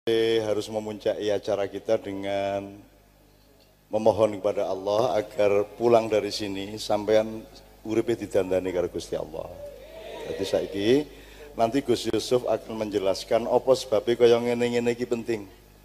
Harus memuncaki acara kita dengan memohon kepada Allah agar pulang dari sini sampean uripe didandani karo Gusti Allah. Jadi saiki nanti Gus Yusuf akan menjelaskan apa sebabnya kaya ngene-ngene iki penting.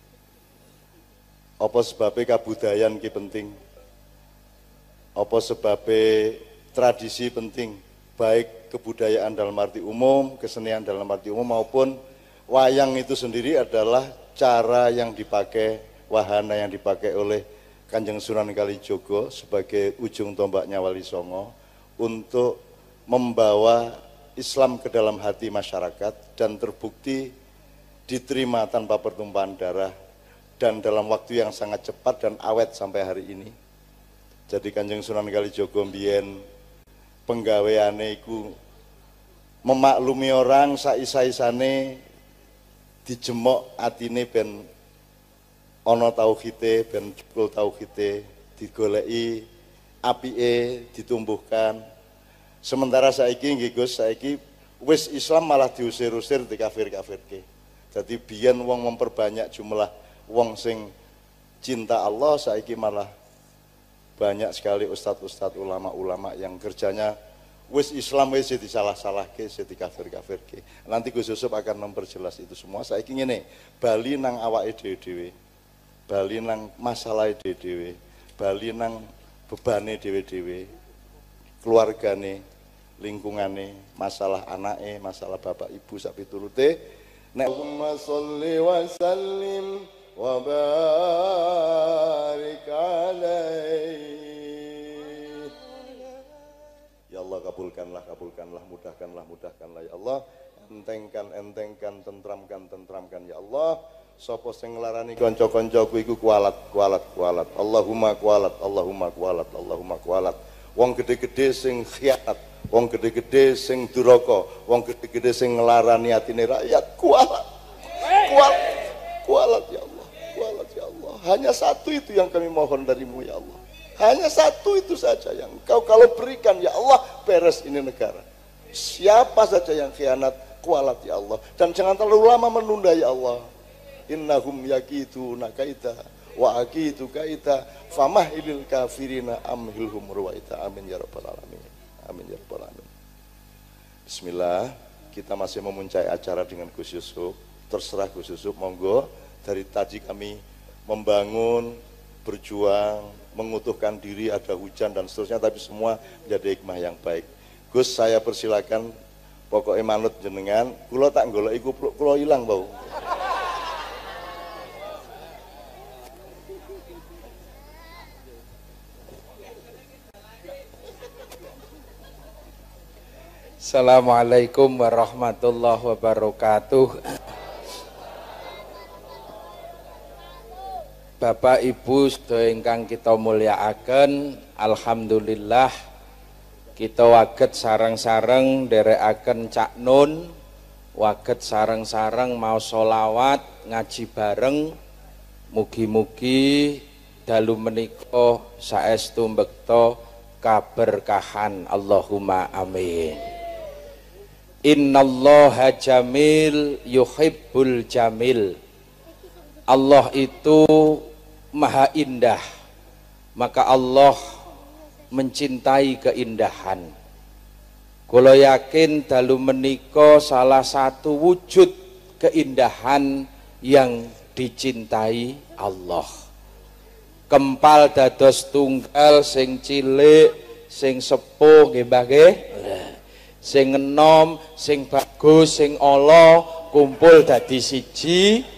Apa sebabnya kabudayan iki penting. Apa sebabnya tradisi penting, baik kebudayaan dalam arti umum, kesenian dalam arti umum maupun wayang itu sendiri adalah cara yang dipakai, wahana yang dipakai oleh Kanjeng Sunan Kalijogo sebagai ujung tombaknya Wali Songo untuk membawa Islam ke dalam hati masyarakat dan terbukti diterima tanpa pertumpahan darah dan dalam waktu yang sangat cepat dan awet sampai hari ini. Jadi Kanjeng Sunan Kalijogo mbiyen penggaweane iku memaklumi orang saisa-isane dijemok atine ben ana tauhide, ben jebul tauhide, digoleki apike, ditumbuhkan. Sementara saiki nggih Gus, saiki wis Islam malah diusir-usir dikafir-kafirke. Jadi biyen wong memperbanyak jumlah wong sing cinta Allah, saiki malah banyak sekali ustadz-ustadz, ulama-ulama yang kerjanya wis Islam wis disalah-salahke, dikafir-kafirke. Nanti Gus Yusuf akan memperjelas itu semua. Saiki ngene, bali nang awake dhewe-dhewe. Bali nang masalahe dhewe-dhewe. Bali nang bebane dhewe-dhewe. Keluargane, lingkungane, masalah anake, masalah bapak ibu sak piturute. Nek Allahumma sholli wa sallim wa barik alaihi. Ya Allah, kabulkanlah, mudahkanlah ya Allah. Entengkan, tentramkan ya Allah. Sapa sing nglarani kanca-kancaku iku kualat. Allahumma kualat. Wong gede-gede sing khianat, wong gede-gede sing duraka, wong gede-gede sing nglarani atine rakyat, kualat ya Allah. Hanya satu itu yang kami mohon darimu ya Allah. Hanya satu itu saja yang Engkau kalau berikan ya Allah, beres ini negara. Siapa saja yang khianat, kualat ya Allah. Dan jangan terlalu lama menunda ya Allah. Innahum yakiduna kaita wa akidu kaita famahilil kafirina amhilhum ruwaita. Amin ya rabbal alamin. Amin ya rabbal alamin. Bismillah, kita masih memuncai acara dengan Gus Yusuf. Terserah Gus Yusuf, monggo. Dari tadi kami membangun, berjuang, mengutuhkan diri, ada hujan dan seterusnya, tapi semua menjadi hikmah yang baik. Gus, saya persilakan, pokoknya manut jenengan, kula tak golek iku kula ilang bau. Assalamualaikum warahmatullahi wabarakatuh. Bapak Ibu sedaya ingkang kita mulyakaken, alhamdulillah kita waget sareng-sareng nderekaken Cak Nun, waget sareng-sareng mau sholawat ngaji bareng. Mugi-mugi dalu menika saestu mbekta kaberkahan, Allahumma amin. Innallaha jamil yuhibbul jamil. Allah itu maha indah, maka Allah mencintai keindahan. Kula yakin dalu menika salah satu wujud keindahan yang dicintai Allah. Kempal dados tunggal, sing cilik, sing sepuh nggih Mbah nggih. Sing enom, sing bagus, sing ala kumpul dadi siji.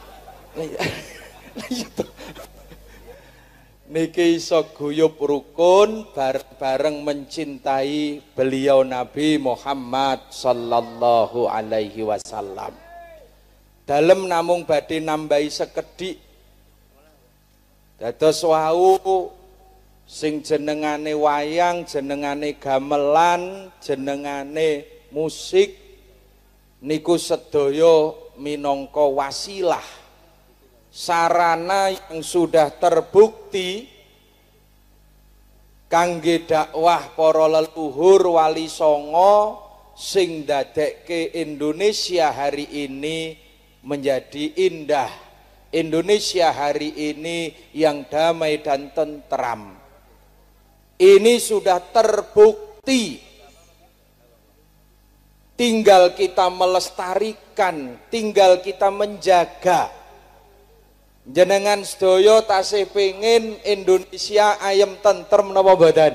Niki iso guyub rukun bareng mencintai beliau Nabi Muhammad sallallahu alaihi wasallam. Dalem namung badhe nambahi sekedhik. Dados wau sing jenengane wayang, jenengane gamelan, jenengane musik niku sedaya minangka wasilah, sarana yang sudah terbukti kangge dakwah para leluhur Wali Songo sing dadekke Indonesia hari ini menjadi indah. Indonesia hari ini yang damai dan tentram. Ini sudah terbukti. Tinggal kita melestarikan, tinggal kita menjaga. Jenengan sedaya tasih pengin Indonesia ayem tentrem napa mboten?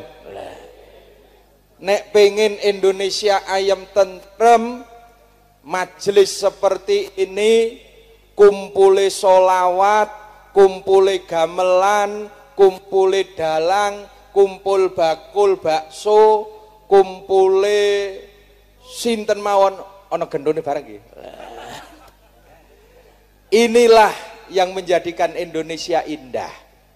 Nek pengin Indonesia ayem tentrem, majelis seperti ini, kumpule solawat, kumpule gamelan, kumpule dalang, kumpul bakul bakso, kumpule sinten mawon ana gendone barang nggih. Inilah yang menjadikan Indonesia indah.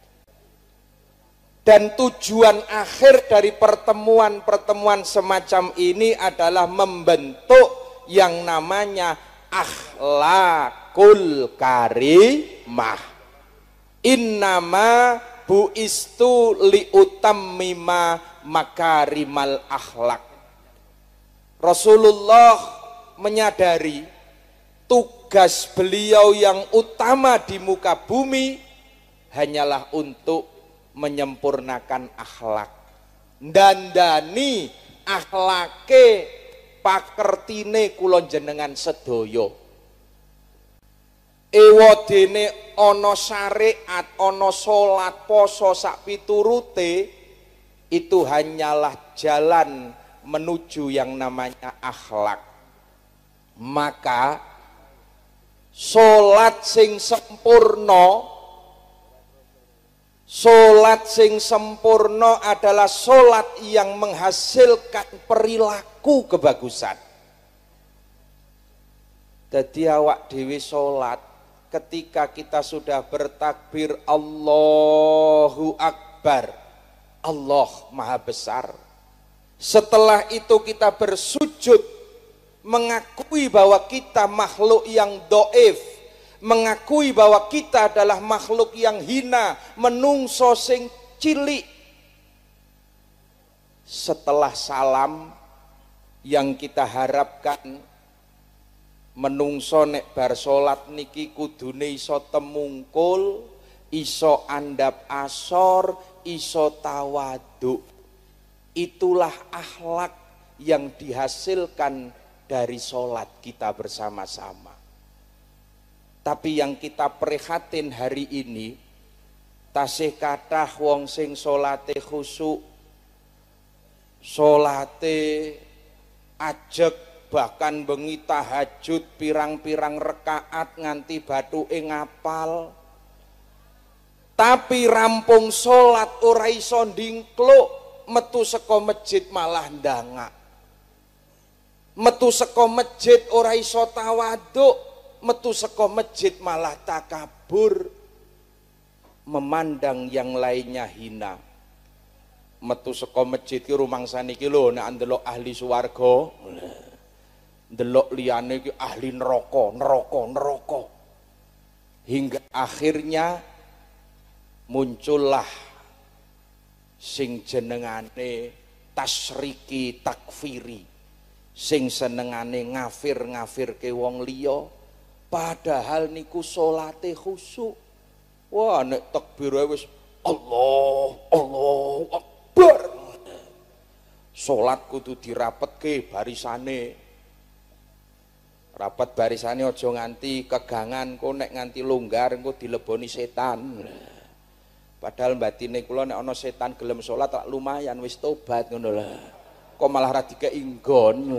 Dan tujuan akhir dari pertemuan-pertemuan semacam ini adalah membentuk yang namanya akhlakul karimah. Innama buistu liutammima makarimal akhlak. Rasulullah menyadari tugas beliau yang utama di muka bumi hanyalah untuk menyempurnakan akhlak. Dandani akhlake pakertine kula jenengan sedaya. Ewadene ana syariat, ana salat, poso sak piturute, itu hanyalah jalan menuju yang namanya akhlak. Maka salat sing sempurna, salat sing sempurna adalah salat yang menghasilkan perilaku kebagusan. Dadi awak dhewe salat ketika kita sudah bertakbir Allahu Akbar, Allah Maha Besar. Setelah itu kita bersujud, mengakui bahwa kita makhluk yang doif, mengakui bahwa kita adalah makhluk yang hina, menungso sing cilik. Setelah salam, yang kita harapkan menungso nek bar salat niki kudune iso temungkul, iso andap asor, iso tawaduk. Itulah akhlak yang dihasilkan dari sholat kita bersama-sama. Tapi yang kita prihatin hari ini, tasih kathah wong sing sholate khusyuk, sholate ajeg, bahkan bengi tahajud pirang-pirang rekaat nganti bathuke ngapal. Tapi rampung sholat ora iso ndingkluk, metu saka masjid malah ndangak. Metu saka masjid ora iso tawaduk, metu saka masjid malah takabur, memandang yang lainnya hina. Metu saka masjid ki rumangsane iki lho, nek ndelok ahli swarga, ndelok liyane ki ahli neraka, neraka. Hingga akhirnya muncullah sing jenengane tasyriki takfiri, sing senengane ngafir-ngafirke wong liya, padahal niku salate khusyuk. Wah nek takbir wis Allahu Akbar, salat kudu dirapetke barisane. Rapat barisane aja nganti kegangan, kok nek nganti longgar engko dileboni setan. Padahal batine kula nek ana setan gelem salat tak lumayan wis tobat ngono lho. Kok malah ra dikeki nggon.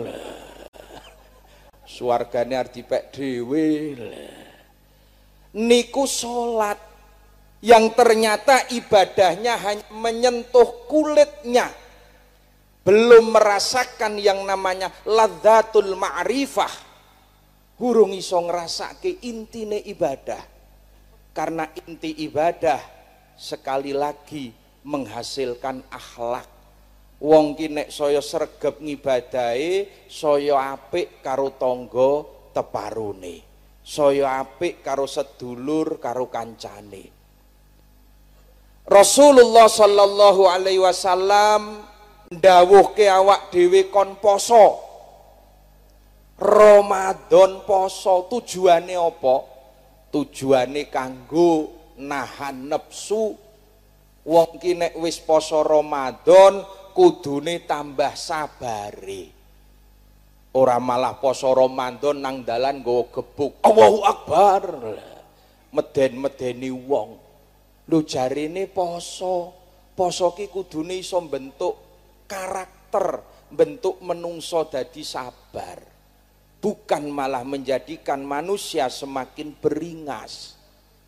Swargane arep dipek dhewe. Niku salat yang ternyata ibadahnya hanya menyentuh kulitnya, belum merasakan yang namanya ladzatul ma'rifah, hurung iso ngrasake intine ibadah. Karena inti ibadah sekali lagi menghasilkan akhlak. Wong ki nek saya sregep ngibadahe, saya apik karo tangga teparune, saya apik karo sedulur karo kancane. Rasulullah sallallahu alaihi wasallam ndawuhke awak dhewe kon poso. Ramadan poso tujuane apa? Tujuane kanggo nahan nepsu. Wong ki nek wis poso Ramadan kudune tambah sabare. Ora malah poso Ramadan nang dalan nggawa gebuk. Allahu Akbar. Meden-medeni wong. Lho jarine poso. Poso ki kudune iso bentuk karakter, bentuk menungso dadi sabar. Bukan malah menjadikan manusia semakin beringas.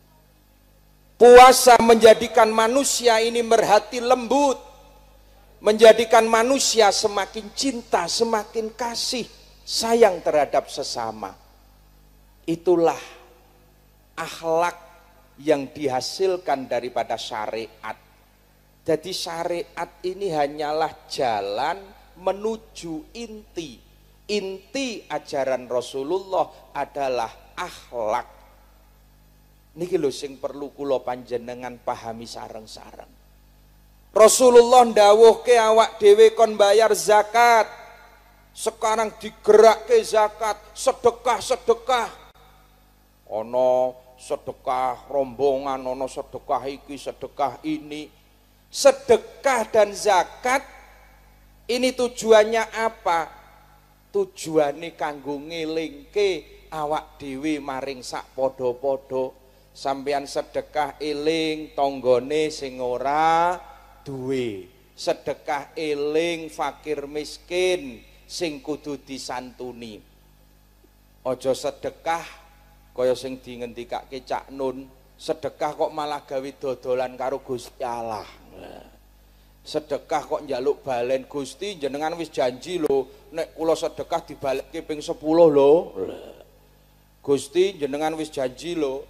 Puasa menjadikan manusia ini berhati lembut, menjadikan manusia semakin cinta, semakin kasih, sayang terhadap sesama. Itulah akhlak yang dihasilkan daripada syariat. Jadi syariat ini hanyalah jalan menuju inti. Inti ajaran Rasulullah adalah akhlak. Niki lho sing perlu kula panjenengan pahami sareng-sareng. Rasulullah ndawuhke awak dhewe kon bayar zakat. Sekarang digerakke zakat, sedekah-sedekah. Ana sedekah rombongan, ana sedekah iki, sedekah ini. Sedekah dan zakat ini tujuannya apa? Tujuane kanggo ngelingke awak dhewe maring sak padha-padha. Sampeyan sedekah eling tanggane sing ora duwe, sedekah eling fakir miskin sing kudu disantuni. Aja sedekah kaya sing dingendikake Cak Nun, sedekah kok malah gawe dodolan karo Gusti Allah. Sedekah kok njaluk balen, Gusti jenengan wis janji lho nek kula sedekah dibalekke ping 10 lho. Gusti jenengan wis janji lho.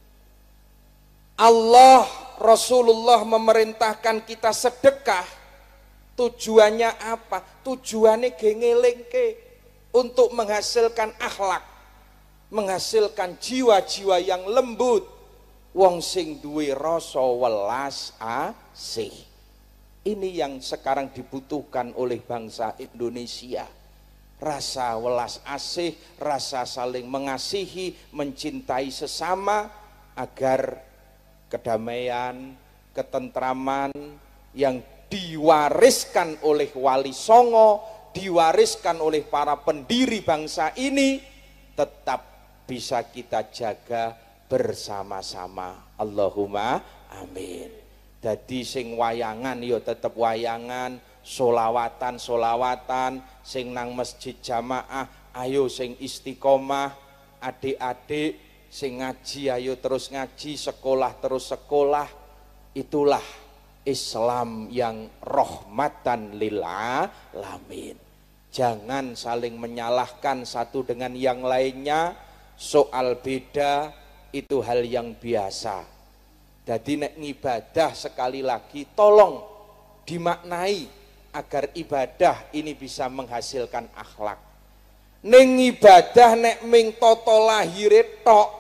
Allah Rasulullah memerintahkan kita sedekah. Tujuannya apa? Tujuannya ngelingke untuk menghasilkan akhlak, menghasilkan jiwa-jiwa yang lembut, wong sing duwe rasa welas asih. Ini yang sekarang dibutuhkan oleh bangsa Indonesia. Rasa welas asih, rasa saling mengasihi, mencintai sesama agar kedamaian, ketentraman yang diwariskan oleh Wali Songo, diwariskan oleh para pendiri bangsa ini tetap bisa kita jaga bersama-sama. Allahumma amin. Jadi sing wayangan yo tetep wayangan, solawatan, sing nang masjid jamaah ayo sing istiqomah, adik-adik sing ngaji ayo terus ngaji, sekolah terus sekolah. Itulah Islam yang rahmatan lil alamin. Jangan saling menyalahkan satu dengan yang lainnya. Soal beda itu hal yang biasa. Jadi nek ngibadah sekali lagi tolong dimaknai agar ibadah ini bisa menghasilkan akhlak. Ning ibadah nek ming toto lahire tok,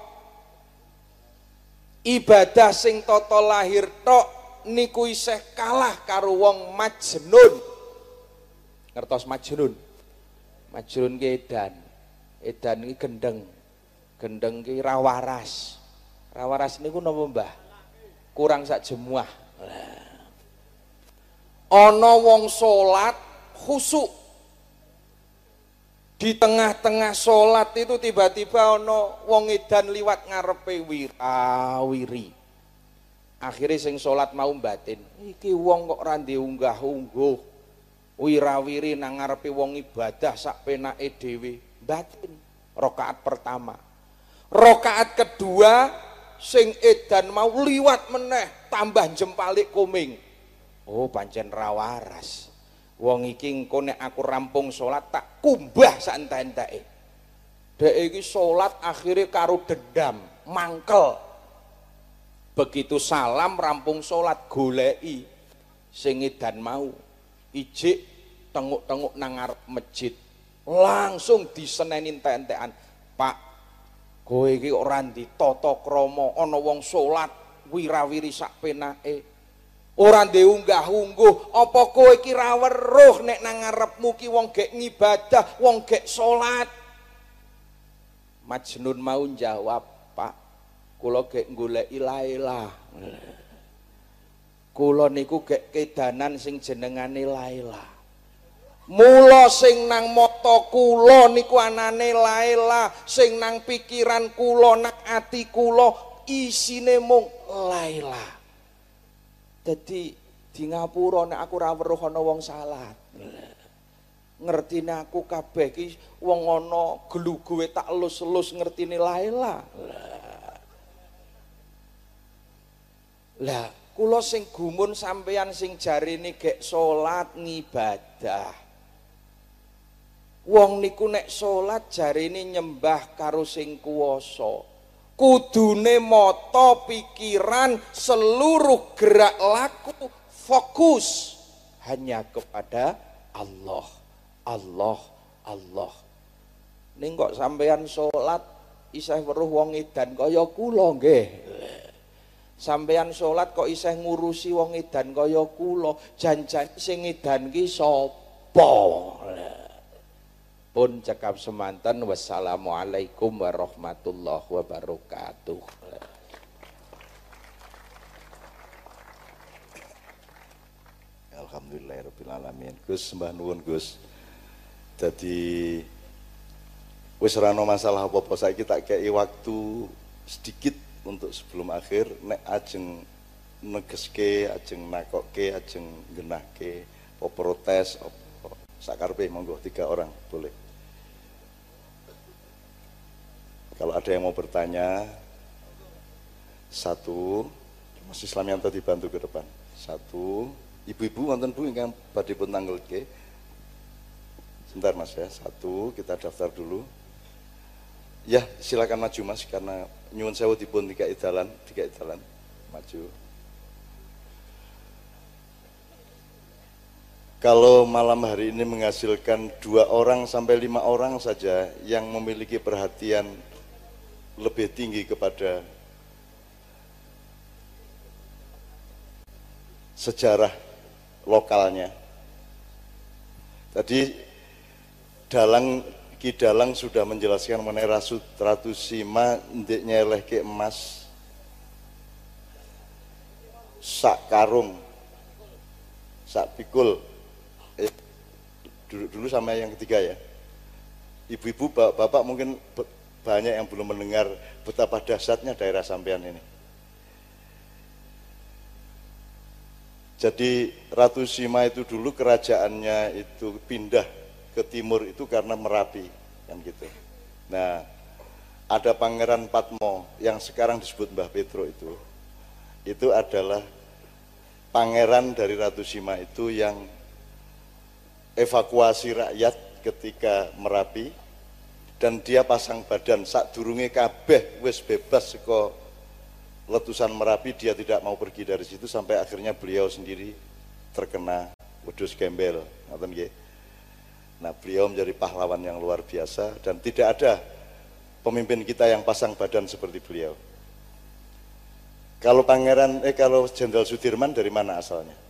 ibadah sing toto lahir tok niku isih kalah karo wong majnun. Ngertos majnun? Majnun ki edan. Edan ki gendeng. Gendeng ki rawaras. Rawaras niku napa Mbah? Kurang sak jemuah. Ana wong salat khusuk. Di tengah-tengah salat itu tiba-tiba ana wong edan liwat ngarepe wiri. Akhirnya sing salat mau batin. Iki wong kok ora diunggah-ungguh. Wirawiri nang ngarepe wong ibadah sak penake dhewe. Batin. Rakaat pertama. Rakaat kedua sing edan mau liwat meneh tambah jempalik kuming. Oh pancen rawaras. Wong iki engko nek aku rampung salat tak kumbah sak entek-enteke. Dek iki salat akhire karo dendam, mangkel. Begitu salam rampung salat goleki sing edan mau. Ijik tenguk-tenguk nang ngarep masjid. Langsung diseneni entek-entekan. Pak, kowe iki ora ditata krama, ana wong salat wirawiri sak penake. Ora diunggah-ungguh, apa kowe iki ra weruh nek nang ngarepmu ki wong gek ngibadah, wong gek salat. Majnun mau jawab, Pak, kula gek goleki Laila. Kula niku gek kedanan sing jenengane Laila. Mula sing nang mata kula niku anane Laila, sing nang pikiran kula, nang ati kula isine mung Laila. Dadi di ngapura nek aku ora weruh ana wong salat. Ngertine aku kabeh ki wong ana gluguwe tak elus-elus ngertine Laila. Lah, kula sing gumun sampeyan sing jarine gek salat ngibadah. Wong niku nek salat jarine nyembah karo sing kuwasa. Kudune mata, pikiran, seluruh gerak laku fokus hanya kepada Allah. Allah, Allah. Ning kok sampeyan salat isih weruh wong edan kaya kula nggih. Sampeyan salat kok isih ngurusi wong edan kaya kula, janjane sing edan ki sapa? Pun cekap semanten, wassalamualaikum warahmatullahi wabarakatuh. Alhamdulillahirabbil alamin. Gus sembah nuwun Gus. Jadi wis ora ana masalah apa-apa, saiki tak kei waktu sedikit untuk sebelum akhir nek ajeng negeske, ajeng nakokke, ajeng genahke, apa protes apa sakarepe monggo 3 orang boleh. Kalau ada yang mau bertanya, 1 Mas Islam yang tadi bantu ke depan. 1, ibu-ibu wonten Bu ingkang badhe pun tanggelke. Sebentar Mas ya, 1 kita daftar dulu. Ya silakan maju Mas, karena nyuwun sewu dipun dikai dalan maju. Kalau malam hari ini menghasilkan 2 orang sampai 5 orang saja yang memiliki perhatian lebih tinggi kepada sejarah lokalnya. Tadi Ki Dalang sudah menjelaskan mengenai Ratu Sima ndek nyelehke emas sak karung, sak pikul. Dulu sama yang ketiga ya. Ibu-ibu, bapak mungkin banyak yang belum mendengar betapa dahsyatnya daerah sampean ini. Jadi Ratu Sima itu dulu kerajaannya itu pindah ke timur itu karena Merapi kan gitu. Nah, ada Pangeran Patmo yang sekarang disebut Mbah Petro itu adalah pangeran dari Ratu Sima itu yang evakuasi rakyat ketika Merapi, dan dia pasang badan sadurunge kabeh wis bebas saka letusan Merapi, dia tidak mau pergi dari situ sampai akhirnya beliau sendiri terkena wedhus gembel, ngoten nggih. Nah, beliau menjadi pahlawan yang luar biasa dan tidak ada pemimpin kita yang pasang badan seperti beliau. Kalau kalau Jenderal Sudirman dari mana asalnya?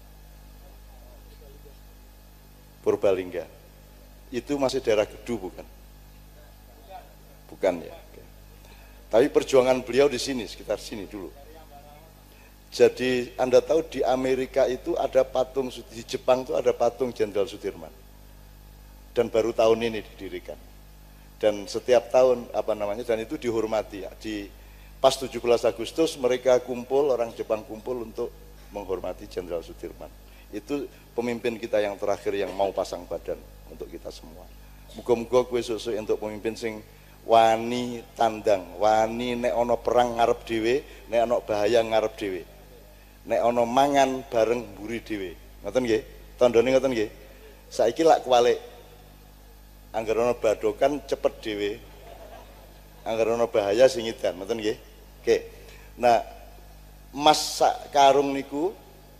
Purbalingga. Itu masih daerah Gedu bukan? Bukan ya. Oke. Tapi perjuangan beliau di sini, sekitar sini dulu. Jadi Anda tahu di Amerika itu ada patung, di Jepang itu ada patung Jenderal Sudirman. Dan baru tahun ini didirikan. Dan setiap tahun dan itu dihormati ya. Pas 17 Agustus mereka kumpul, orang Jepang kumpul untuk menghormati Jenderal Sudirman. Itu pemimpin kita yang terakhir yang mau pasang badan untuk kita semua. Muga-muga kowe sesuk untuk pemimpin sing wani tandang, wani nek ana perang ngarep dhewe, nek ana bahaya ngarep dhewe. Nek ana mangan bareng mburi dhewe. Ngoten nggih? Tandane ngoten nggih. Saiki lak kuwalik. Angger ana badokan cepet dhewe. Angger ana bahaya sing edan, ngoten nggih? Oke. Nah, emas sak karung niku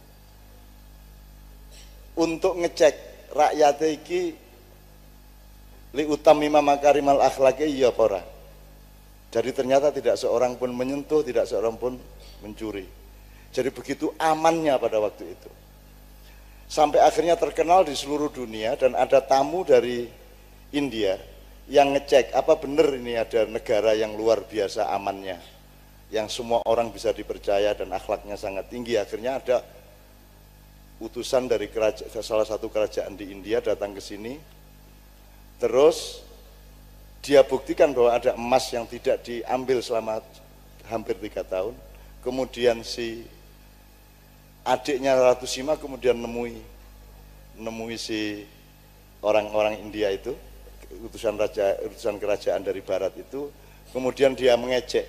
untuk ngecek rakyat iki li utamima makarimal akhlaqi ya apa ora. Jadi ternyata tidak seorang pun menyentuh, tidak seorang pun mencuri. Jadi begitu amannya pada waktu itu. Sampai akhirnya terkenal di seluruh dunia dan ada tamu dari India yang ngecek apa benar ini ada negara yang luar biasa amannya, yang semua orang bisa dipercaya dan akhlaknya sangat tinggi. Akhirnya ada utusan dari salah satu kerajaan di India datang ke sini, terus dia buktikan bahwa ada emas yang tidak diambil selama hampir 3 tahun. Kemudian si adiknya Ratu Sima kemudian nemui si orang-orang India itu, utusan kerajaan dari barat itu, kemudian dia mengejek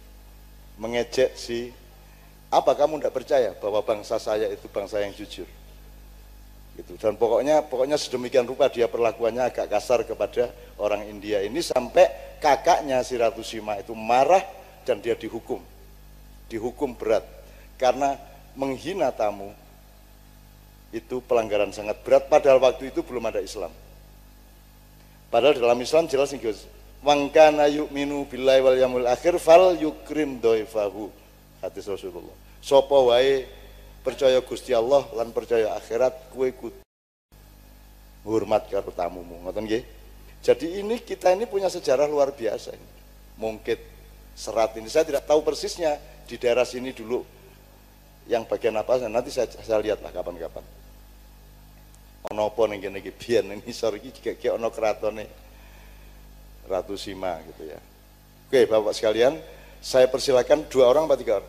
si, apa kamu tidak percaya bahwa bangsa saya itu bangsa yang jujur gitu. Dan pokoknya sedemikian rupa dia perlakuannya agak kasar kepada orang India ini, sampai kakaknya si Ratu Sima itu marah dan dia dihukum berat karena menghina tamu. Itu pelanggaran sangat berat, padahal waktu itu belum ada Islam. Padahal dalam Islam jelas nih Gus, wangkana yu'minu billahi wal yawmil akhir fal yukrim doifahu, hadis Rasulullah. Sopo wae percaya Gusti Allah lan percaya akhirat, kue kudu hormat karo tamumu, ngoten nggih. Jadi kita ini punya sejarah luar biasa ini. Mungkin serat ini saya tidak tahu persisnya di daerah sini dulu yang bagian apa, nanti saya lihatlah kapan-kapan. Ono apa ning kene iki biyen ning isor iki iki ono keratone Ratu Sima gitu ya. Oke, Bapak sekalian, saya persilakan 2 orang apa 3 orang?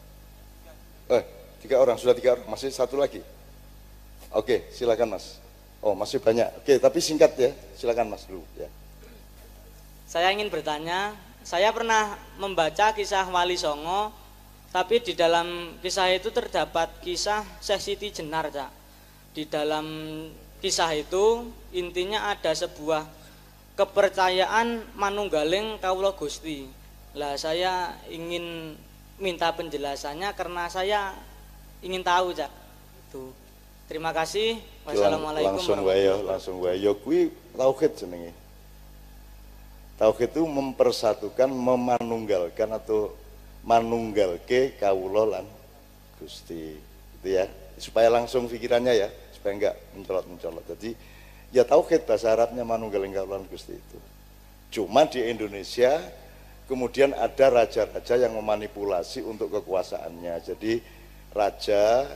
3 orang, sudah 3 orang, masih 1 lagi. Oke, silakan Mas. Oh, masih banyak. Oke, tapi singkat ya. Silakan Mas dulu ya. Saya ingin bertanya, saya pernah membaca kisah Wali Songo, tapi di dalam kisah itu terdapat kisah Syekh Siti Jenar, Cak. Di dalam kisah itu intinya ada sebuah kepercayaan manunggaling kawula Gusti. Lah saya ingin minta penjelasannya karena saya ingin tahu, Cak. Itu. Terima kasih. Wassalamualaikum langsung wae kuwi tauhid jenenge. Tauhid itu mempersatukan, memanunggalkan atau manunggalke kawula lan Gusti. Itu ya. Supaya langsung pikirannya ya, supaya enggak mencolot-mencolot. Jadi ya tauhid bahasa Arabnya manunggaling kawula lan Gusti itu. Cuma di Indonesia kemudian ada raja-raja yang memanipulasi untuk kekuasaannya. Jadi raja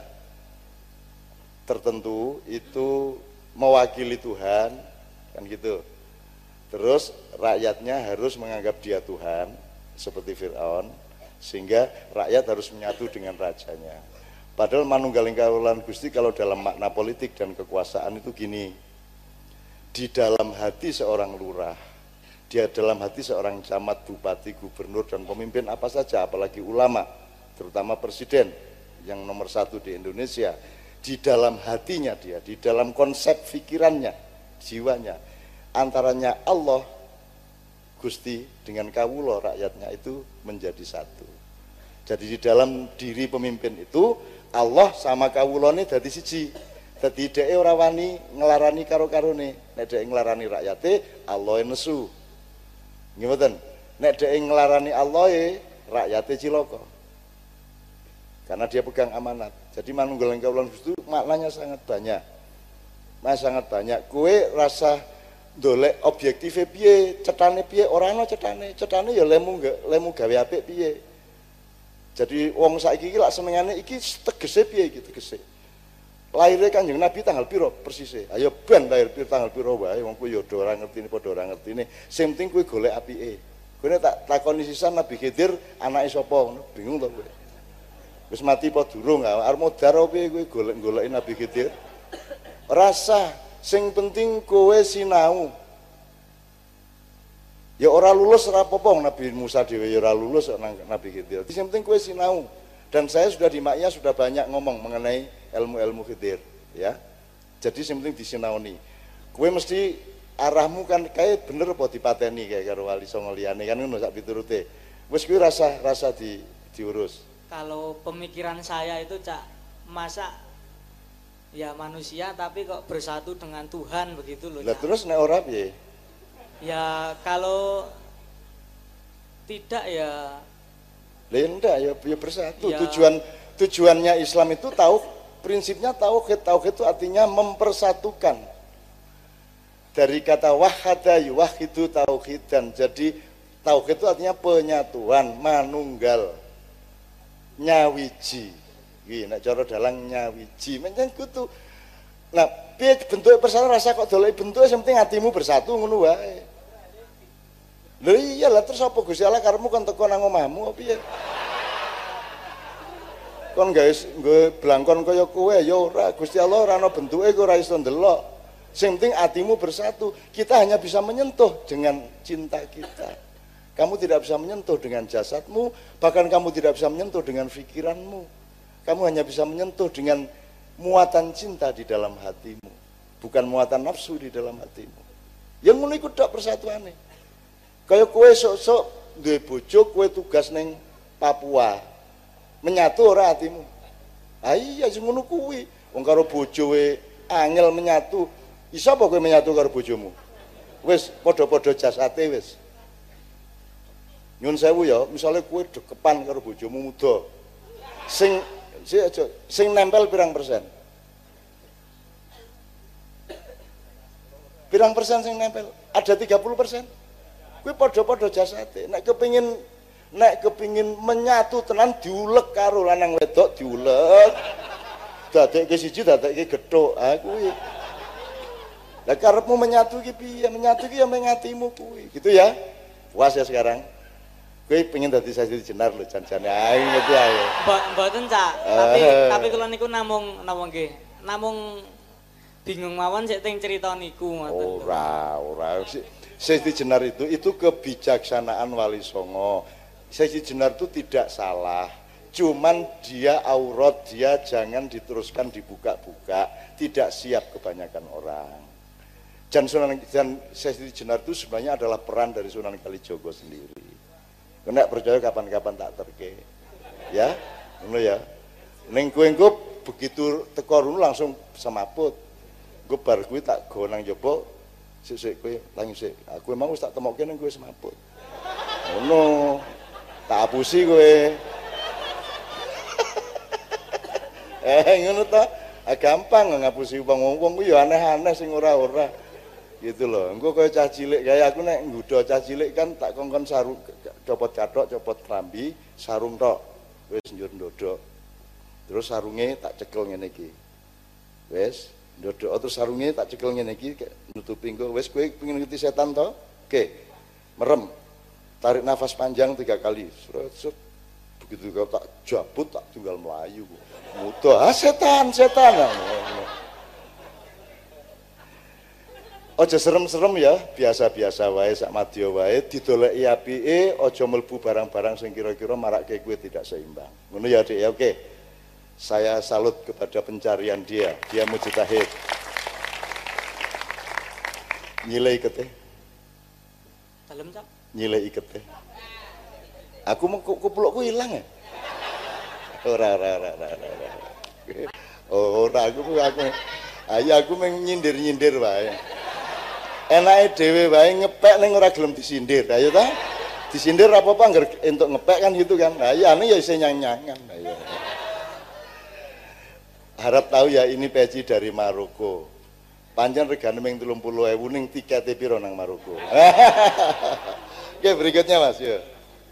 tertentu itu mewakili Tuhan, kan gitu. Terus rakyatnya harus menganggap dia Tuhan seperti Fir'aun, sehingga rakyat harus menyatu dengan rajanya. Padahal manunggaling kawula lan Gusti kalau dalam makna politik dan kekuasaan itu gini, di dalam hati seorang lurah, di dalam hati seorang camat, bupati, gubernur, dan pemimpin apa saja, apalagi ulama, terutama presiden yang nomor 1 di Indonesia, di dalam hatinya dia, di dalam konsep pikirannya, jiwanya, antaranya Allah, Gusti dengan kawula rakyatnya itu menjadi satu. Jadi di dalam diri pemimpin itu Allah sama kawulane dadi siji. Dadi dheke ora wani nglarani karo-karone. Nek dheke nglarani rakyate, Allah nesu. Nggih mboten? Nek dheke nglarani Allah rakyate cilaka. Karena dia pegang amanat. Jadi manunggaling kawula itu maknanya sangat banyak. Sangat banyak. Kowe rasa ndolek objektive piye, cetane piye, ora ana cetane. Cetane ya lemu gawe apik piye. Jadi wong saiki iki lak senengane iki tegese piye iki tegese. Lahire Kanjeng Nabi tanggal piro persise? Ayo ben lahir tanggal piro wae wong kuwi ya ora ngertine padha ora ngertine. Sing penting kuwi golek apike. Kowe tak takoni sisan Nabi Khidir anake sapa ngono, bingung to kowe. Wis mati apa durung? Arep modar piye kowe golek-goleki Nabi Khidir? Rasa sing penting kowe sinau. Ya ora lulus ora apa-apa, Nabi Musa dhewe ya ora lulus nang Nabi Khidir. Yang penting kowe sinau. Dan saya sudah di Maknya sudah banyak ngomong mengenai ilmu-ilmu Khidir, ya. Jadi yang penting disinaoni. Kowe mesti arahmu kan kayak bener apa dipateni kayak karo wali songo liyane kan ngono sak piturute. Wis kuwi rasa diurus. Kalau pemikiran saya itu, Cak, masa ya manusia tapi kok bersatu dengan Tuhan begitu loh. Lah terus nek ora piye? Ya kalau tidak ya enggak ya bersatu. Ya. Tujuannya Islam itu prinsipnya tauhid itu artinya mempersatukan. Dari kata wahada yuwahidu tauhidan. Jadi tauhid itu artinya penyatuan, manunggal, nyawiji. Iki nek cara dalang nyawiji, menyang kudu. Nah, piye bentuk persatuan rasa kok dolek bentuk sing penting atimu bersatu ngono wae. Lho iyalah terus apa Gusti Allah karepmu kon teko nang omahmu apa piye? Kon guys, nggo blangkon kaya kowe ya ora. Gusti Allah ora ana bentuke kok ora iso ndelok. Sing penting hatimu bersatu. Kita hanya bisa menyentuh dengan cinta kita. Kamu tidak bisa menyentuh dengan jasadmu, bahkan kamu tidak bisa menyentuh dengan pikiranmu. Kamu hanya bisa menyentuh dengan muatan cinta di dalam hatimu, bukan muatan nafsu di dalam hatimu. Yang ngono iku tok persatuane. Kaya kowe sok-sok duwe bojo, kowe tugas ning Papua. Menyatu ora hatimu? Ah iya sing ngono kuwi. Wong karo bojoe angel menyatu. Iso apa kowe menyatu karo bojomu? Wis padha-padha jasate wis. Nyun sewu ya, misalnya kowe dekepan karo bojomu muda. Sing nempel pirang persen? Pirang persen sing nempel? Ada 30%. Kowe padha-padha jasate. Nek kepingin menyatu tenan diulek karo lanang wedok diulek. Dadekke siji dadekke gethuk. Ha kuwi. Lah karepmu menyatu iki piye? Menyatu iki ya meng atimu kuwi. Gitu ya. Puas ya sekarang. Kowe pengen dadi Sayyidi Jenar lho jan-jane. Ah ngerti ae. Mboten, Cak. Tapi kula niku namung nggih. Namung bingung mawon sik teng crita niku ngoten. Ora. Sayyidi Jenar itu kebijaksanaan Wali Songo. Sayyidi Jenar itu tidak salah. Cuman dia aurat, dia jangan diteruskan dibuka-buka, tidak siap kebanyakan orang. Dan Sayyidi Jenar itu sebenarnya adalah peran dari Sunan Kalijogo sendiri. Kena percaya kapan-kapan tak terke. Ya, ngono ya. Ning kowe engko begitu teko runu langsung semaput. Engko bar kuwi tak go nang jaba. Sik kowe langi sik. Aku emang wis tak temokke nang kowe semaput. Ngono. Tak apusi kowe. Ngono ta? Gampang ngapusi wong-wong kuwi ya aneh-aneh sing ora-ora. Gitu loh. Engko kaya cah cilik kaya aku nek nggodha cah cilik kan tak kongkon sarung copot kathok, copot klambi, sarung tok. Wis njur ndodok. Terus sarunge tak cekel ngene iki. Wis ndodok terus sarunge tak cekel ngene iki nutupi engko. Wis kowe pengen ngerti setan to? Oke. Merem. Tarik nafas panjang 3 kali. Set. Begitu kau tak jabut tak tinggal melayu. Mudah. Ah setan. Aja serem-serem ya, biasa-biasa wae sak madya wae, didoleki apike, aja mlebu barang-barang sing kira-kira marake kowe tidak seimbang. Ngono ya, Dik ya. Oke. Saya salut kepada pencarian dia mujtahid. Nyilai ikete. Dalem, Cak. Nyilai ikete. Aku mau kupulukku ilang ya? Ora. Ora aku. Ayo aku nyindir-nyindir wae. Enake dhewe wae ngepek ning ora gelem disindir. Ayo ta? Disindir apa-apa anggar entuk ngepek kan gitu kan. Nah, ya ane ya isih nyang-nyangan. Ayo. Harap tahu ya ini peci dari Maroko. Panjang regane ming 30.000 ning tikete piro nang Maroko. Oke, berikutnya Mas, ya.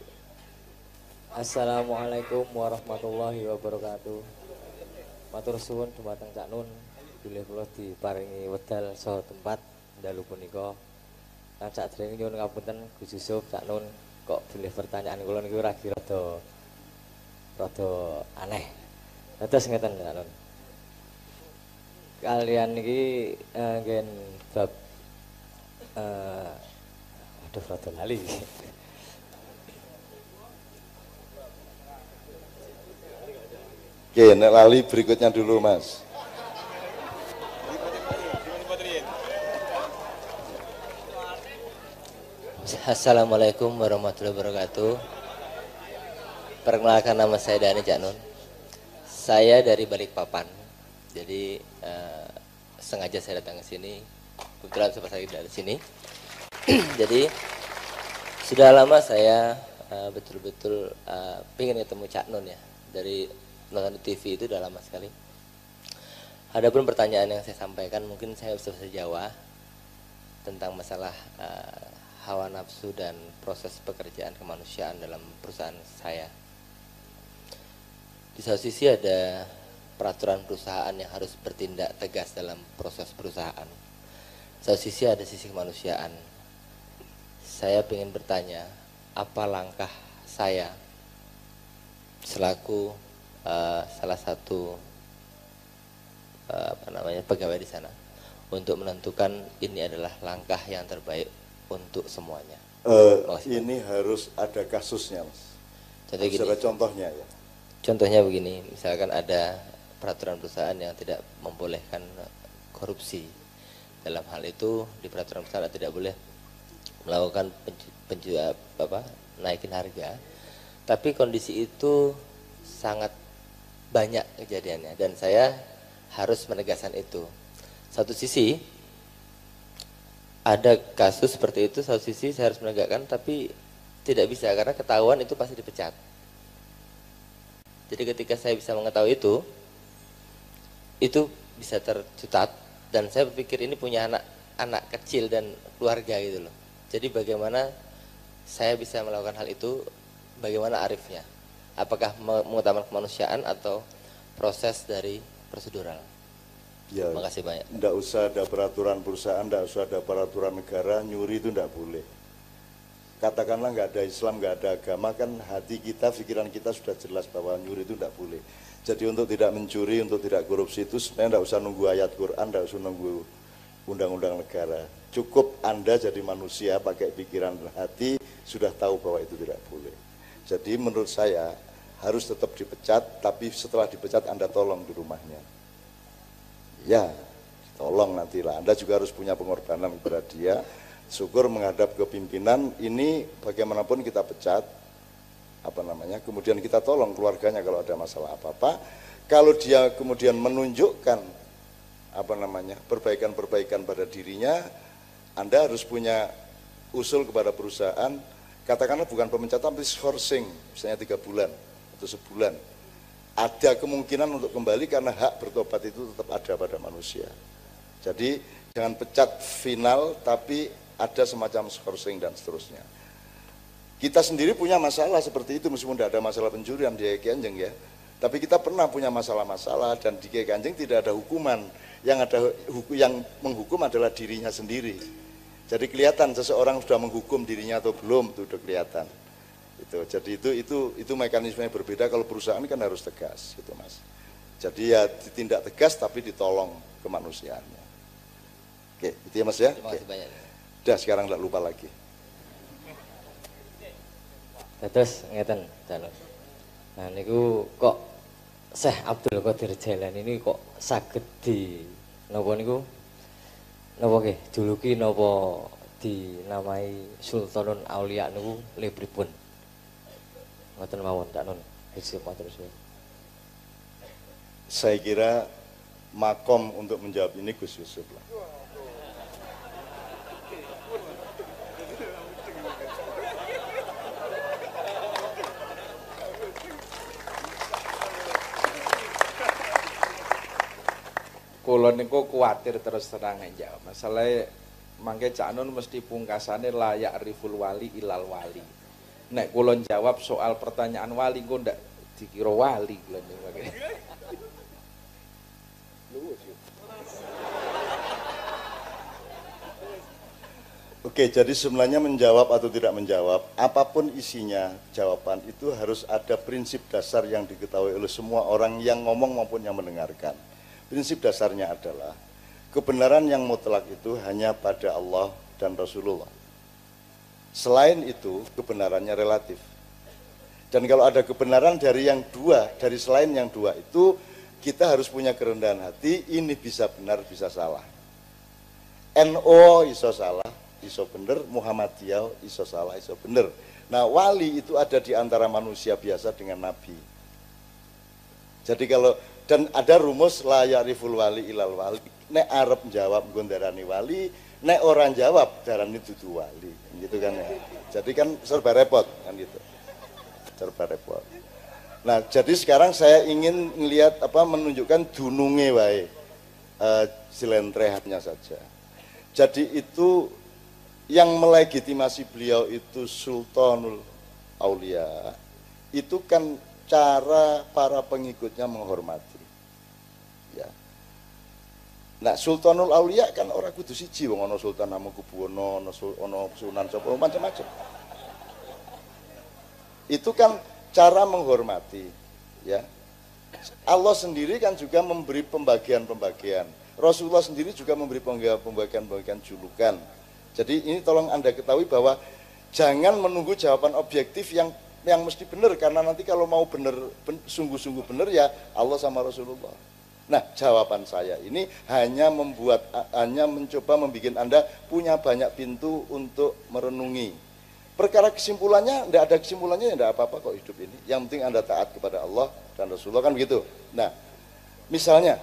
Assalamualaikum warahmatullahi wabarakatuh. Matur suwun dumateng Cak Nun, bilih kula diparingi wedal saha tempat dalu punika. Lan sadèrèngé nyuwun ngapunten Gus Yusuf Cak Nun, kok bilih pertanyaan kula niku rada aneh. Dados ngeten Cak Nun. Kalian niki nggen bab rada lali. Oke, nek lali berikutnya dulu Mas. Assalamualaikum warahmatullahi wabarakatuh. Perkenalkan nama saya Dani Cak Nun. Saya dari Balikpapan. Jadi sengaja saya datang ke sini. Kebetulan saya dari sini. Jadi sudah lama saya betul-betul pengen ketemu Cak Nun ya. Dari nonton di TV itu udah lama sekali. Adapun pertanyaan yang saya sampaikan mungkin saya bisa bahasa Jawa. tentang masalah hawa nafsu dan proses pekerjaan kemanusiaan dalam perusahaan saya. Di satu sisi ada peraturan perusahaan yang harus bertindak tegas dalam proses perusahaan. Di satu sisi ada sisi kemanusiaan. Saya ingin bertanya, apa langkah saya selaku salah satu pegawai di sana untuk menentukan ini adalah langkah yang terbaik untuk semuanya. Ini harus ada kasusnya, Mas. Contohnya gini, ada contohnya ya. Contohnya begini, misalkan ada peraturan perusahaan yang tidak membolehkan korupsi. Dalam hal itu di peraturan perusahaan tidak boleh melakukan naikin harga. Tapi kondisi itu sangat banyak kejadiannya dan saya harus menegaskan itu. Satu sisi ada kasus seperti itu, satu sisi saya harus menegakkan, tapi tidak bisa karena ketahuan itu pasti dipecat. Jadi ketika saya bisa mengetahui itu bisa tercatat dan saya berpikir ini punya anak kecil dan keluarga gitu loh. Jadi bagaimana saya bisa melakukan hal itu, bagaimana arifnya? Apakah mengutamakan kemanusiaan atau proses dari prosedural? Ya, terima kasih banyak. Tidak usah ada peraturan perusahaan, tidak usah ada peraturan negara, nyuri itu tidak boleh. Katakanlah nggak ada Islam, nggak ada agama, kan hati kita, pikiran kita sudah jelas bahwa nyuri itu tidak boleh. Jadi untuk tidak mencuri, untuk tidak korupsi itu sebenarnya tidak usah nunggu ayat Quran, tidak usah nunggu undang-undang negara. Cukup Anda jadi manusia pakai pikiran dan hati, sudah tahu bahwa itu tidak boleh. Jadi menurut saya harus tetap dipecat, tapi setelah dipecat Anda tolong di rumahnya. Ya, tolong nantilah. Anda juga harus punya pengorbanan kepada dia. Syukur menghadap ke pimpinan, ini bagaimanapun kita pecat, kemudian kita tolong keluarganya kalau ada masalah apa-apa. Kalau dia kemudian menunjukkan perbaikan-perbaikan pada dirinya, Anda harus punya usul kepada perusahaan, katakanlah bukan pemecatan tapi sourcing, misalnya 3 bulan atau sebulan. Ada kemungkinan untuk kembali karena hak bertobat itu tetap ada pada manusia. Jadi jangan pecat final tapi ada semacam sourcing dan seterusnya. Kita sendiri punya masalah seperti itu meskipun tidak ada masalah pencurian di Kiai Kanjeng ya. Tapi kita pernah punya masalah-masalah dan di Kiai Kanjeng tidak ada hukuman. Yang menghukum adalah dirinya sendiri. Jadi kelihatan seseorang sudah menghukum dirinya atau belum, itu sudah kelihatan. Jadi itu mekanisme yang berbeda. Kalau perusahaan kan harus tegas gitu Mas. Jadi ya ditindak tegas tapi ditolong kemanusiaannya. Oke, itu ya Mas ya. Terima kasih banyak. Udah sekarang tidak lupa lagi. Terus ngeten Calon. Nah niku kok Syekh Abdul Qadir Jailani ini kok saged di napa niku? Napa nggih? Juluki napa dinamai Sultanul Aulia niku lha pripun? Ngoten mawon Cak Nun. Hizib matur suwun. Saya kira makom untuk menjawab ini Gus Yusuf lah. Kula niku kuwatir terus terang jawab. Masalahnya mangke Cak Nun mesti pungkasane layak riful wali ilal wali. Nek kula jawab soal pertanyaan wali kok ndak dikira wali kula niku. Oke, jadi sebenarnya menjawab atau tidak menjawab, apapun isinya jawaban itu harus ada prinsip dasar yang diketahui oleh semua orang yang ngomong maupun yang mendengarkan. Prinsip dasarnya adalah kebenaran yang mutlak itu hanya pada Allah dan Rasulullah. Selain itu kebenarannya relatif. Dan kalau ada kebenaran dari yang dua, dari selain yang dua itu kita harus punya kerendahan hati, ini bisa benar, bisa salah. NO iso salah, iso bener, Muhammadiyah iso salah, iso bener. Nah wali itu ada di antara manusia biasa dengan nabi. Jadi kalau dan ada rumus la yariful wali ilal wali. Nek arep jawab nggondarani wali, nek orang jawab darani dudu wali, gitu kan ya. Jadi kan serba repot kan gitu. Serba repot. Nah, jadi sekarang saya ingin melihat menunjukkan dununge wae, silentrehannya saja. Jadi itu yang melegitimasi beliau itu Sultanul Aulia. Itu kan cara para pengikutnya menghormati. Ya. Nah, Sultanul Aulia kan orang kudu siji wong ana Sultan Hamengkubuwono, ana Sunan sapa macam-macam. Itu kan cara menghormati, ya. Allah sendiri kan juga memberi pembagian-pembagian. Rasulullah sendiri juga memberi pembagian-pembagian julukan. Jadi ini tolong Anda ketahui bahwa jangan menunggu jawaban objektif yang mesti benar, karena nanti kalau mau benar sungguh-sungguh benar ya Allah sama Rasulullah. Nah, jawaban saya ini hanya mencoba membuat Anda punya banyak pintu untuk merenungi. Perkara kesimpulannya, tidak ada kesimpulannya, tidak apa-apa kok hidup ini. Yang penting Anda taat kepada Allah dan Rasulullah, kan begitu. Nah, misalnya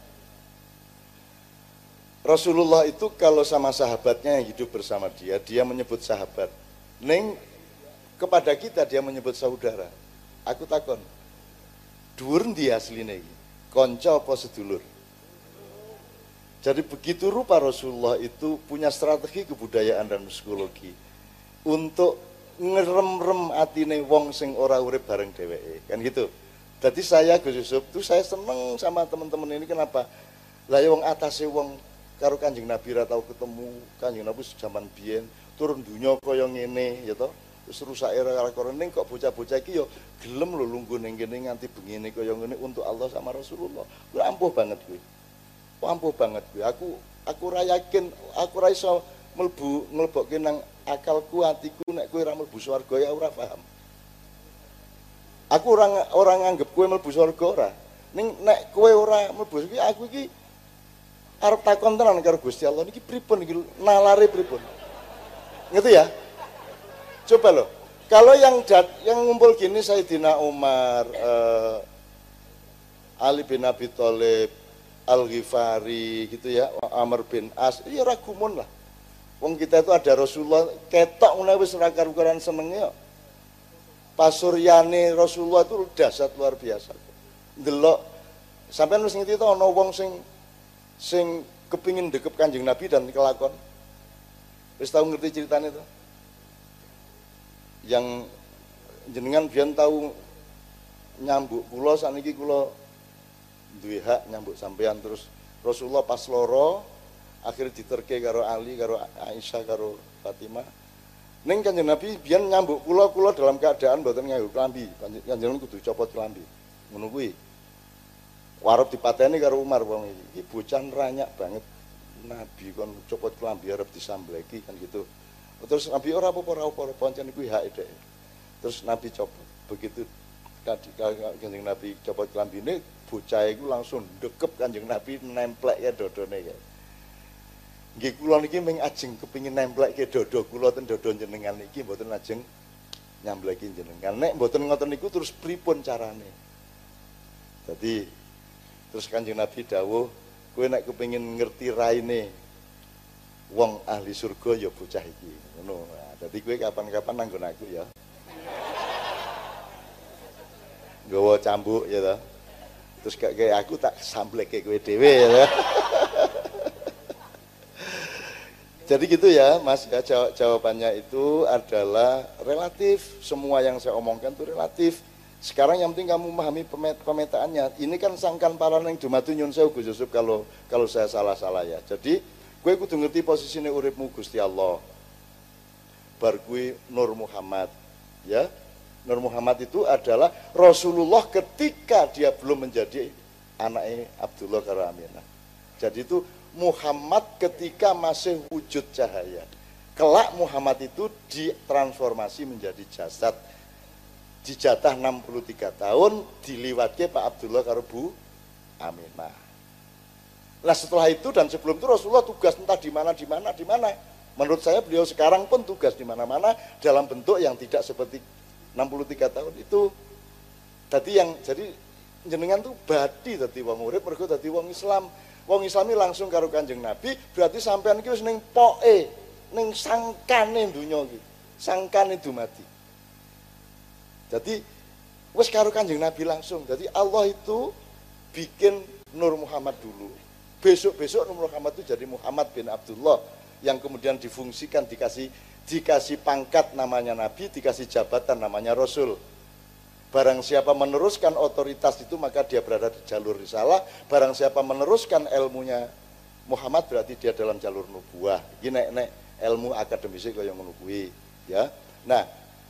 Rasulullah itu kalau sama sahabatnya yang hidup bersama dia menyebut sahabat. Kepada kita dia menyebut saudara. Aku takon, dhuwur ndi asline iki? Konco apa sedulur? Jadi begitu rupa Rasulullah itu punya strategi kebudayaan dan psikologi untuk ngerem-rem atine wong sing ora urip bareng dheweke, kan gitu. Jadi saya Gus Yusuf tuh saya seneng sama teman-teman ini, kenapa? Lah ya wong atase wong karo Kanjeng Nabi ra tau ketemu, Kanjeng Nabi zaman biyen turun dunya kaya ngene ya toh. Terus rusak era ning kok bocah-bocah iki yo gelem lho lungguh ning kene nganti bengine kaya ngene untuk Allah sama Rasulullah. Kuwi ampuh banget kuwi. Ampuh banget kuwi. Aku ra yakin, aku ra iso mlebokke nang akalku, atiku nek kowe ora mlebu swarga ya ora paham. Aku orang nganggep kowe mlebu swarga ora. Ning nek kowe ora mlebu iki aku iki arep takon tenan karo Gusti Allah niki pripun iki nalare pripun. Ngerti ya? Coba loh, kalau yang ngumpul gini Sayyidina Umar, Ali bin Abi Thalib, Al-Ghifari gitu ya, Amr bin As, iya ragumun lah. Wong kita itu ada Rasulullah, ketok mulai wis ora karu-karuan senenge kok. Pasuryane Rasulullah itu dahsyat luar biasa. Ndelok sampean wis ngerti to ana wong sing kepingin dekep Kanjeng Nabi dan kelakon. Wis tau ngerti ceritanya itu? Yang jenengan biyen tahu nyambuk kula saniki kula duwe hak nyambuk sampean, terus Rasulullah pas loro akhirnya diterke karo Ali, karo Aisyah, karo Fatimah. Ning Kanjeng Nabi biyen nyambuk kula dalam keadaan mboten nganggo klambi. Kanjeng kudu copot klambi. Ngono kuwi. Warep dipateni karo Umar wong iki. Iki bocah ranyak banget. Nabi kon copot klambi arep disambleki kan gitu. Terus Nabi ora apa-apa pancen kuwi hake dhek. Terus Nabi copot. Begitu Kanjeng Nabi copot klambine, bocah iku langsung ndekep Kanjeng Nabi nempleke dodone kae. Nggih kula niki ming ajeng kepengin nempleke dodo kula ten dodo jenengan niki mboten ajeng nyambleki jenengan. Nek mboten ngoten niku terus pripun carane? Jadi terus Kanjeng Nabi dawuh, kowe nek kepengin ngerti raine wong ahli surga ya bocah iki. Ngono. Nah, dadi kowe kapan-kapan nanggon aku ya. Nggawa cambuk ya toh. Terus kayak aku tak sambleke kowe dhewe ya toh. Jadi gitu ya Mas ya, jawabannya itu adalah relatif. Semua yang saya omongkan itu relatif. Sekarang yang penting kamu memahami pemetaannya. Ini kan sangkan para neng dumatu nyun sewu Gus Yusuf kalau saya salah-salah ya. Jadi gue kudu ngerti posisinya uripmu Gusti Allah. Bar gue Nur Muhammad ya. Nur Muhammad itu adalah Rasulullah ketika dia belum menjadi anaknya Abdullah karo Aminah. Jadi itu Muhammad ketika masih wujud cahaya. Kelak Muhammad itu ditransformasi menjadi jasad. Dijatah 63 tahun diliwatke Pak Abdullah karo Bu Aminah. Nah setelah itu dan sebelum itu Rasulullah tugas entah di mana. Menurut saya beliau sekarang pun tugas di mana-mana dalam bentuk yang tidak seperti 63 tahun itu. Jadi jenengan tuh badi dadi wong urip mergo dadi wong Islam. Wong Islami langsung karo Kanjeng Nabi, berarti sampean iki wis ning poke, ning sangkane donya iki. Sangkane dumadi. Jadi wis karo Kanjeng Nabi langsung. Jadi Allah itu bikin Nur Muhammad dulu. Besok-besok Nur Muhammad itu jadi Muhammad bin Abdullah yang kemudian difungsikan, dikasih pangkat namanya Nabi, dikasih jabatan namanya Rasul. Barang siapa meneruskan otoritas itu maka dia berada di jalur risalah. Barang siapa meneruskan ilmunya Muhammad berarti dia dalam jalur nubuah. Ini nek ilmu akademisi kaya ngono kuwi, ya. Nah,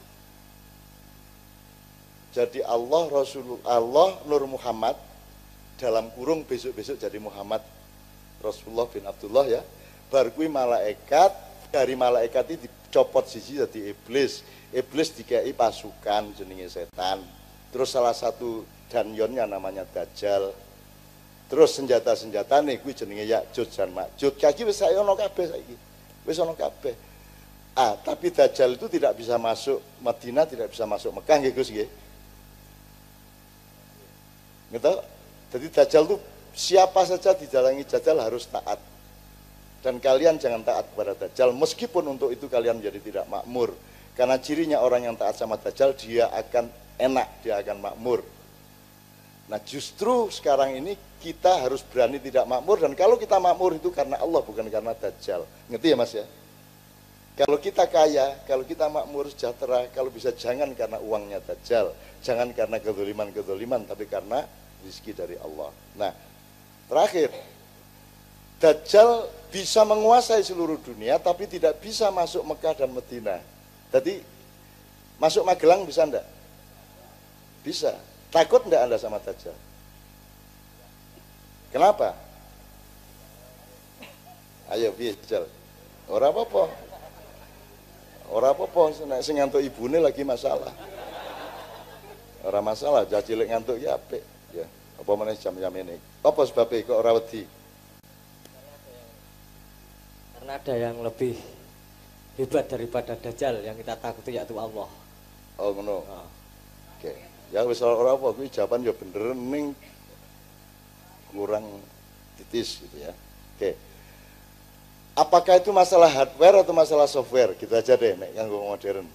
jadi Allah Rasulullah Nur Muhammad dalam kurung besok-besok jadi Muhammad Rasulullah bin Abdullah, ya. Bar kuwi malaikat, dari malaikat itu dicopot siji jadi iblis. Iblis dikai pasukan jenenge setan. Terus salah satu danyonnya namanya Dajjal. Terus senjata-senjatane kuwi jenenge Ya'juj dan Ma'juj. Kaki wis ana kabeh saiki. Wis ana kabeh. Tapi Dajjal itu tidak bisa masuk Madinah, tidak bisa masuk Mekah nggih Gus nggih. Gitu. Jadi Dajjal itu siapa saja didalangi Dajjal harus taat. Dan kalian jangan taat kepada Dajjal meskipun untuk itu kalian menjadi tidak makmur. Karena cirinya orang yang taat sama Dajjal dia akan enak, dia akan makmur. Nah justru sekarang ini kita harus berani tidak makmur, dan kalau kita makmur itu karena Allah bukan karena Dajjal. Ngerti ya Mas ya? Kalau kita kaya, kalau kita makmur sejahtera, kalau bisa jangan karena uangnya Dajjal, jangan karena kedoliman-kedoliman, tapi karena rezeki dari Allah. Nah terakhir, Dajjal bisa menguasai seluruh dunia tapi tidak bisa masuk Mekah dan Madinah. Jadi masuk Magelang bisa enggak? Bisa. Takut enggak Anda sama Dajjal? Kenapa? Ayo piye Dajjal? Ora apa-apa. Ora apa-apa, nek sing ngantuk ibune lagi masalah. Ora masalah, jah cilik ngantuk ya apik, ya. Apa meneh jam-jam ini? Apa sebabnya kok ora wedi? Karena ada yang lebih hebat daripada Dajjal, yang kita takuti yaitu Allah. Oh ngono. Oke. Ya wis ora apa kuwi jawaban ya bener ning kurang titis gitu ya. Oke. Apakah itu masalah hardware atau masalah software? Gitu aja deh nek yang modern.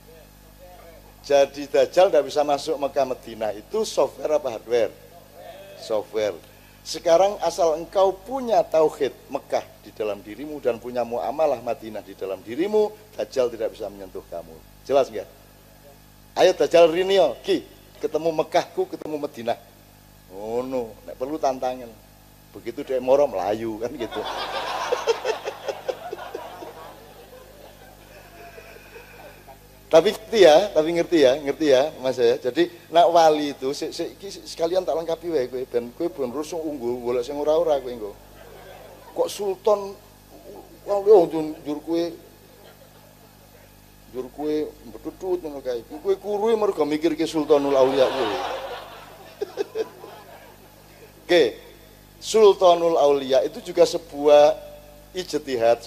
Jadi Dajjal tidak bisa masuk Mekah Madinah itu software apa hardware? Software. Sekarang asal engkau punya tauhid Mekah di dalam dirimu dan punya muamalah Madinah di dalam dirimu, Dajjal tidak bisa menyentuh kamu. Jelas nggak? Ayo Dajjal rinio, ki ketemu Mekahku, ketemu Madinah. Oh no, nek perlu tantangan. Begitu dia moro melayu kan gitu. Tapi ngerti ya Mas ya. Jadi nak wali itu sekalian tak lengkapi wae kowe ben rusung unggul golek sing ora-ora kowe engko. Kok sultan njur kowe betutut ngono kae. Kowe kuruwe mergo mikirke Sultanul Aulia kowe. Oke. Sultanul Aulia itu juga sebuah ijtihad,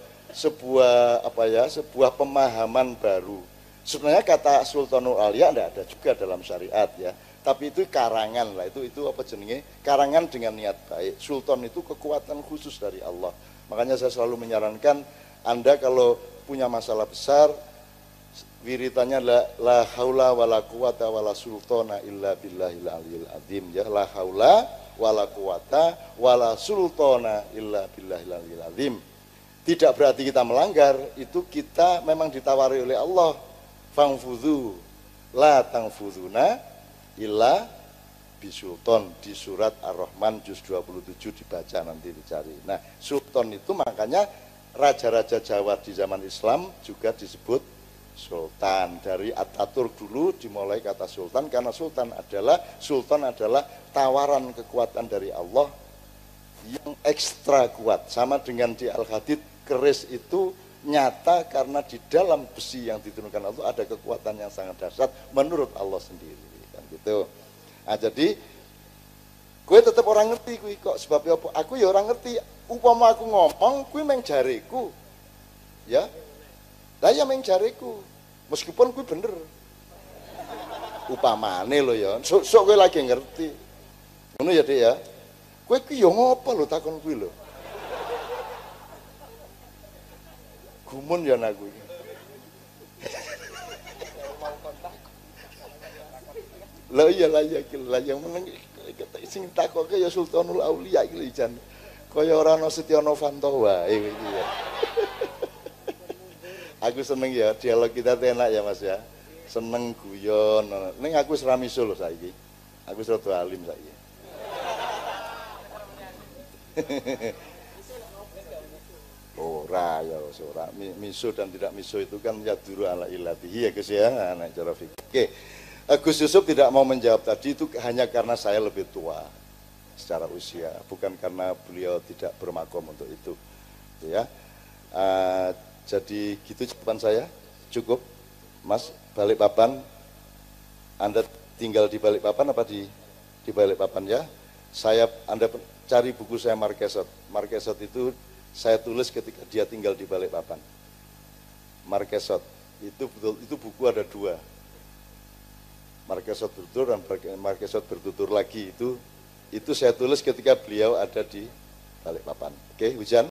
sebuah pemahaman baru. Sebenarnya kata Sultanul Aulia tidak ada juga dalam syariat ya, tapi itu karangan lah, itu apa jenenge, karangan dengan niat baik. Sultan itu kekuatan khusus dari Allah. Makanya saya selalu menyarankan Anda kalau punya masalah besar, wiritannya la haula wala quwata wala sultana illa billahil aliyil azim ya, la haula wala quwata wala sultana illa billahil aliyil azim. Tidak berarti kita melanggar, itu kita memang ditawari oleh Allah. Fangfudhu la tangfudhuna illa bisultan, di surat Ar-Rahman juz 27 dibaca nanti dicari. Nah, sultan itu makanya raja-raja Jawa di zaman Islam juga disebut sultan. Dari Ataturk dulu dimulai kata sultan karena sultan adalah tawaran kekuatan dari Allah yang ekstra kuat. Sama dengan di Al-Hadid, keris itu nyata karena di dalam besi yang diturunkan Allah ada kekuatan yang sangat dahsyat menurut Allah sendiri kan gitu. Nah, jadi gue tetap orang ngerti gue kok sebabnya apa? Aku ya orang ngerti. Upama aku ngomong, gue meng jariku, ya. Lah ya meng jariku, meskipun gue bener. Upamane lo ya, sok gue lagi ngerti. Ngono ya Dek ya. Gue ki yo ngopo lo takon gue lo. Gumun ya aku iki. Lah iya lah yang meneng sing takoke ya Sultanul Aulia iki jan. Kaya ora ana Setya Novanto wae iki ya. Aku seneng ya, dialog kita tuh enak ya Mas ya. Seneng guyon. Ning aku wis ra miso lho saiki. Aku wis rada alim saiki. Ora ya ora. Miso dan tidak miso itu kan yaduru ala ilatihi ya Gus ya, anak cara fikih. Oke. Gus Yusuf tidak mau menjawab tadi itu hanya karena saya lebih tua secara usia, bukan karena beliau tidak bermakom untuk itu. Ya. Jadi gitu jawaban saya. Cukup. Mas, Balikpapan. Anda tinggal di Balikpapan apa di Balikpapan ya? Anda cari buku saya Marquesot. Marquesot itu saya tulis ketika dia tinggal di Balikpapan. Marquesot itu buku ada dua. Marquesot bertutur dan Marquesot bertutur lagi itu saya tulis ketika beliau ada di Balikpapan. Oke, Hujan.